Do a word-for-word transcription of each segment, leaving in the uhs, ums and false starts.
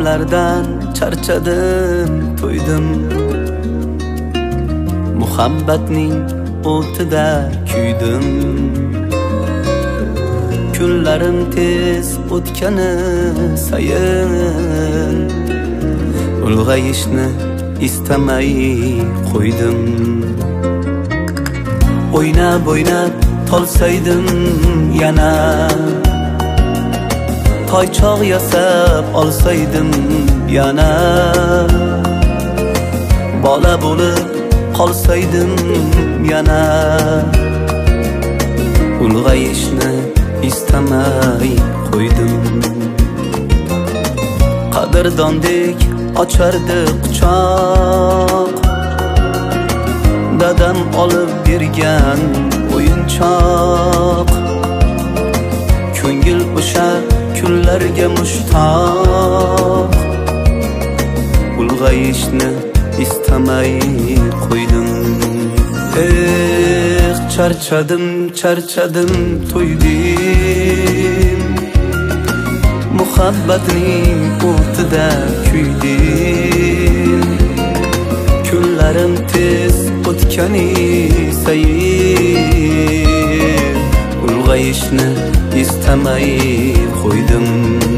g'amlardan charchadim, to'ydim. Muhabbatning o'tida kuydim. Kunlarim tez o'tgani sayin ulg'ayishni istamay qo'ydim. O'ynab o'ynab tolsaydim yana, toychoq yasab olsaydim yana, bola bo'lib qolsaydim yana, ulg'ayishni istamay qo'ydim. Qadrdondek ochardi quchoq, dadam olib bergan o'yinchoq. Ko'ngil o'sha kunlarga mushtoq, ulg'ayishni istamay qo'ydim. Eh, charchadim, charchadim, to'ydim. Muhabbatning o'tida kuydim. Kunlarim tez o'tgani sayin ulg'ayishni istamay qo'ydim.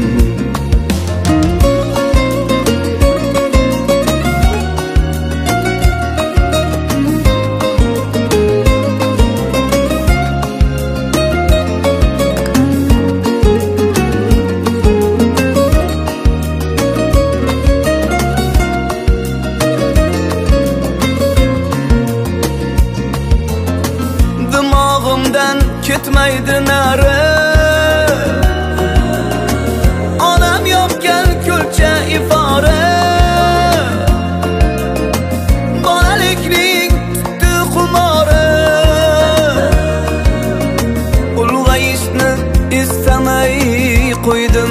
Dimog'imdan ketmaydi nari, onam yopgan kulcha ifora. Bolalikning tutdi xumori, ulg'ayishni istamay qo'ydim.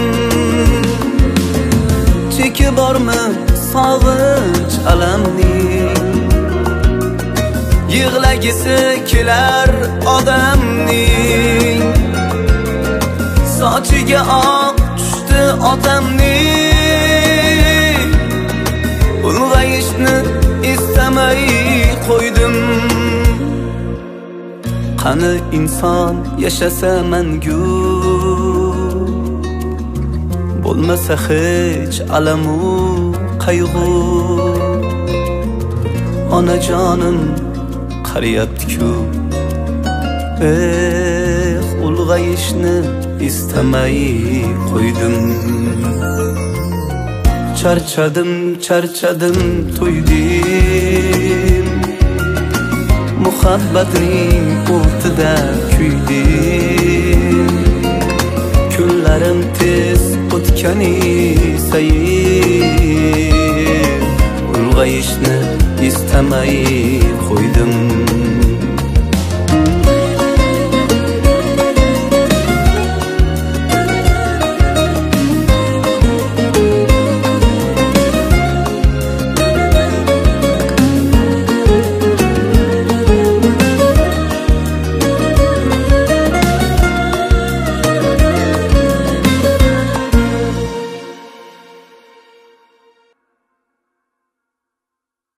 Cheki bormi sog'inch alamning, yig'lagisi kelar odamning. Sochiga oq tushdi otamning, ulg'ayishni istamay qo'ydim. Qani inson yashasa mangu, bo'lmasa hech alamu qayg'u. Onajonim qariyapti-ku, eh, ulg'ayishni istamay qo'ydim. Charchadim, charchadim, to'ydim. Muhabbatning o'tida kuydim. Kunlarim tez o'tgani sayin ulg'ayishni istamay qo'ydim.